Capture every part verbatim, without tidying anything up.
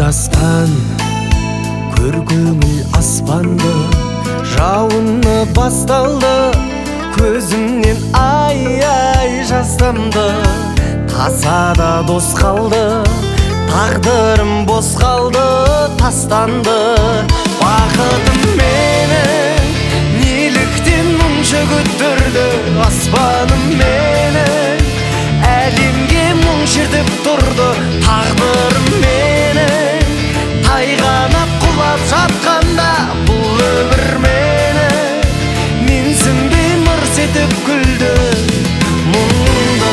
дастан көркөңүл аспанды, жауыны басталды, көзімнен ай-ай жас тамды. Тасада дос қалды, тағдырым бос қалды, тастанды. Бақытым менің неліктен мұнша көтерді, аспаным менің әлемге мұң шертіп тұрды. Тағдырым менің тайғанап құлап жатқанда, бұл өмір мені менсінбей мырс етіп күлді мұңды.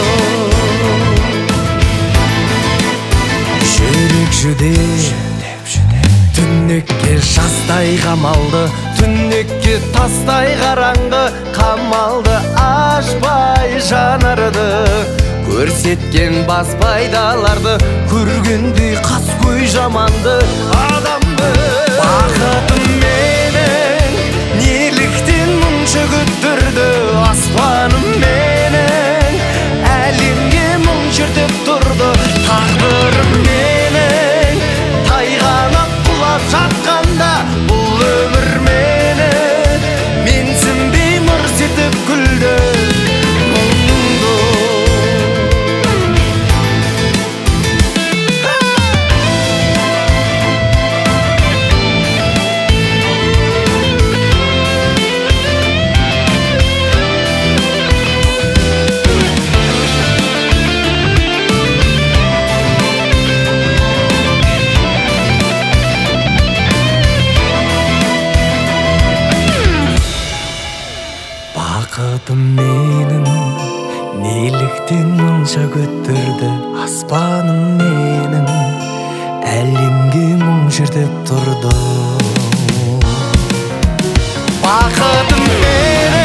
Жүрек жүдеп түнекке жастай қамалды, түнекке тастай қараңғы қамалды. Ашпай жанарды көрсеткен бас пайдаларды, көргендей қаскөй жаманды адамды. Бақытым менің неліктен мұнша көтерді, аспаным менің әлемге мұң шертіп тұрды. Тағдырым менің тайғанап құлап жатқанда, бұл өмір мені менсінбей мырс етіп күлді мұңды. Бақытым менің неліктен мұнша көтерді, аспаным менің әлемге мұң шертіп тұрды. Бақытым менің